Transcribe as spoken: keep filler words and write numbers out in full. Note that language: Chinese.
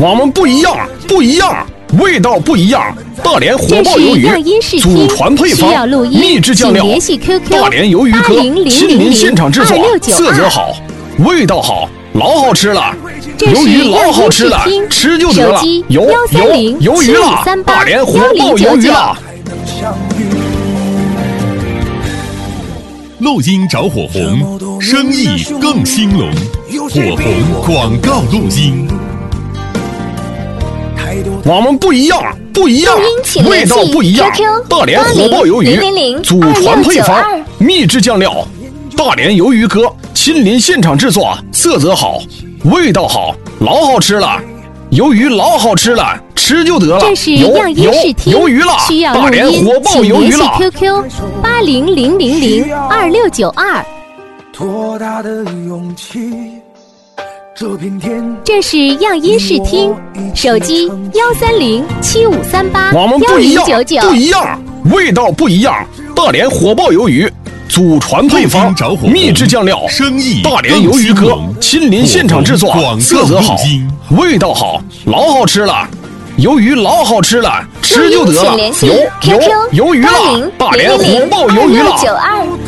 我们不一样，不一样，味道不一样。大连火爆鱿鱼，祖传配方，秘制酱料，大连鱿鱼哥，亲临现场制作，色泽好，味道好，老好吃了。鱿鱼老好吃了，吃就得了。鱿鱿鱿鱼辣，大连火爆鱿鱼辣。 录音找火红，生意更兴隆。火红广告录音。 我们不一样，不一样，味道不一样。大连火爆鱿鱼，祖传配方，秘制酱料，大连鱿鱼哥，亲临现场制作，色泽好，味道好，老好吃了。鱿鱼老好吃了，吃就得了。 这是样音视听， 鱿鱼辣， 需要录音，请联系 Q Q 八零零零零二六九二。 多大的勇气，这片天。 这是样音视听，手机幺三零七五三八我们不一样， 九九不一样，味道不一样。大连火爆鱿鱼，祖传配方，秘制酱料，大连鱿鱼哥，亲临现场制作，色泽好，味道好，老好吃了。鱿鱼老好吃了，吃就得了。鱿鱿鱿鱼辣，大连火爆鱿鱼辣。